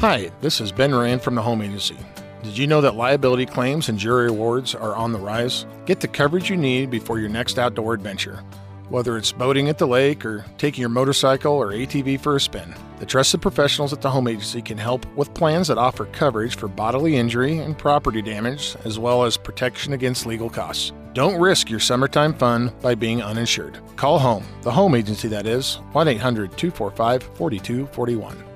Hi, this is Ben Rand from the Home Agency. Did you know that liability claims and jury awards are on the rise? Get the coverage you need before your next outdoor adventure. Whether it's boating at the lake or taking your motorcycle or ATV for a spin, the trusted professionals at the Home Agency can help with plans that offer coverage for bodily injury and property damage, as well as protection against legal costs. Don't risk your summertime fun by being uninsured. Call home, the Home Agency that is, 1-800-245-4241.